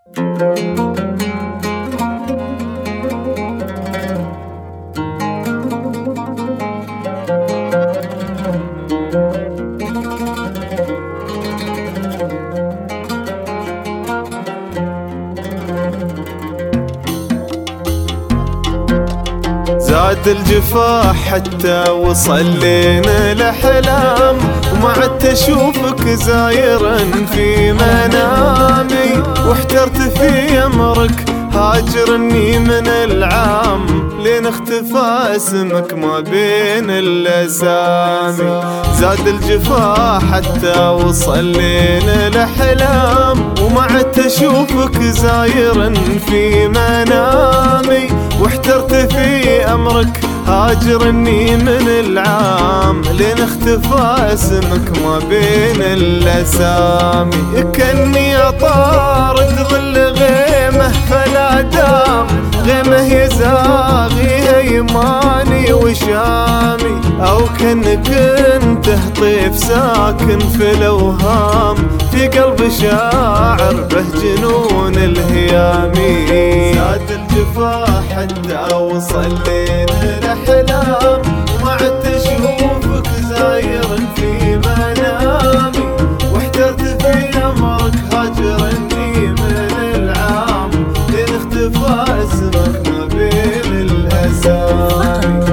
زاد الجفا حتى وصل لنا الأحلام، وما عدت أشوفك زايرا في منامي، واحترت في أمرك هاجرني من العام، لين اختفى اسمك ما بين الأسامي. زاد الجفا حتى وصل لنا الأحلام، وما عدت أشوفك زايرا في منامي، واحترت في أمرك هاجرني من العام، لين اختفى اسمك ما بين الأسامي. كأني أطارد ظل غيمه فلا دام، غيمه يزاغيها يماني وشامي، أو كأنك انت طيف ساكن في الأوهام، في قلب شاعر به جنون الهيامي. زاد الجفا حتى وصل لنا الأحلام، وما عدت أشوفك زايرا في منامي، واحترت في أمرك هاجرني من العام، لين اختفى اسمك ما بين الأسامي.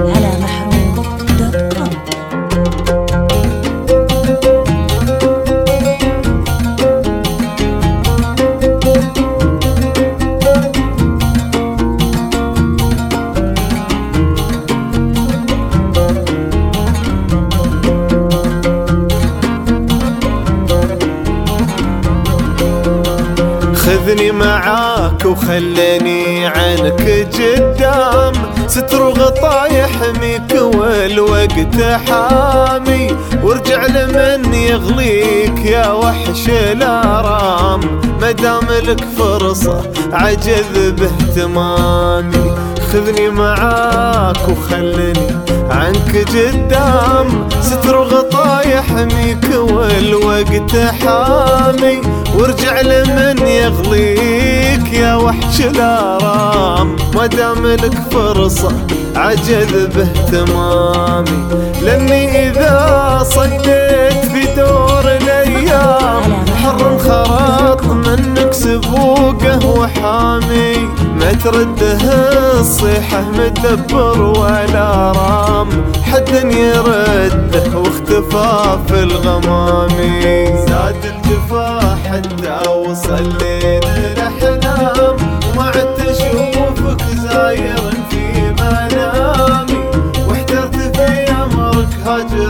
خذني معاك وخلني عنك قدام، ستر وغطا يحميك والوقت حامي، وارجع لمن يغليك يا وحش الآرام، مدام لك فرصة عجذ باهتمامي. خذني معاك وخلني عنك قدام، ستر وغطا يحميك والوقت حامي، وارجع لمن يغليك يا وحش الآرام، مدام لك فرصة عجذ باهتمامي. لاني إذا صديت في دور الأيام، حر خرط منك سبوقه وحامي، ما ترده الصيحة مدبر ولا رام، حد يرده واختفى في الغمامي. زاد الجفا حتى وصل لنا الأحلام، وما عدت أشوفك زايرا في منامي، واحترت في أمرك هاجر